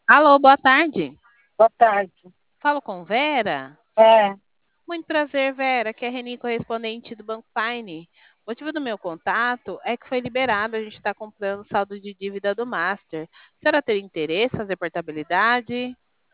Alô, boa tarde. Boa tarde. Falo com Vera? É. Muito prazer, Vera. Aqui é a Reni, correspondente do Banco Paine. O motivo do meu contato é que foi liberado, a gente está comprando saldo de dívida do Master. A senhora teria interesse em fazer portabilidade?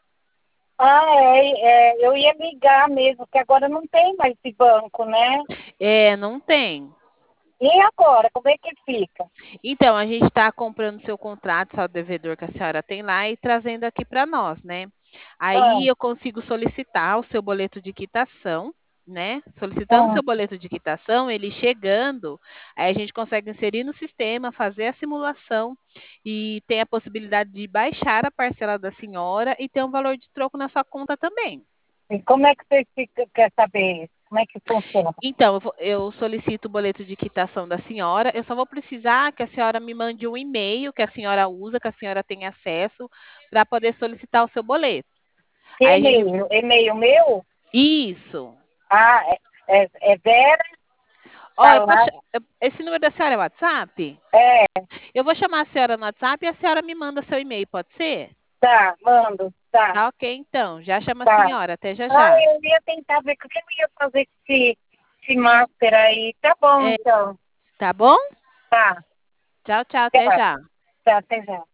Eu ia ligar mesmo, que agora não tem mais esse banco, né? É, não tem. E agora, como é que fica? Então, a gente está comprando seu contrato, saldo devedor que a senhora tem lá e trazendo aqui para nós, né? Ah, Aí eu consigo solicitar o seu boleto de quitação, né? Solicitando o ah. seu boleto de quitação, ele chegando, aí a gente consegue inserir no sistema, fazer a simulação e tem a possibilidade de baixar a parcela da senhora e ter um valor de troco na sua conta também. E como é que você quer saber isso? Como é que funciona? Então, eu solicito o boleto de quitação da senhora. Eu só vou precisar que a senhora me mande um e-mail que a senhora usa, que a senhora tem acesso, para poder solicitar o seu boleto. Que Aí a gente. e-mail? E-mail meu? Isso. Ah, é Vera Ó, Salar. esse número da senhora é WhatsApp? É, Eu vou chamar a senhora no WhatsApp e a senhora me manda seu e-mail, pode ser? tá, mando, tá, Tá, ok, então. Já chama a tá. senhora. Até já já. Eu ia tentar ver o que eu ia fazer com esse master aí. Tá bom, É, então. tá bom? Tá, Tchau, tchau. Até tá, já. tá, até já.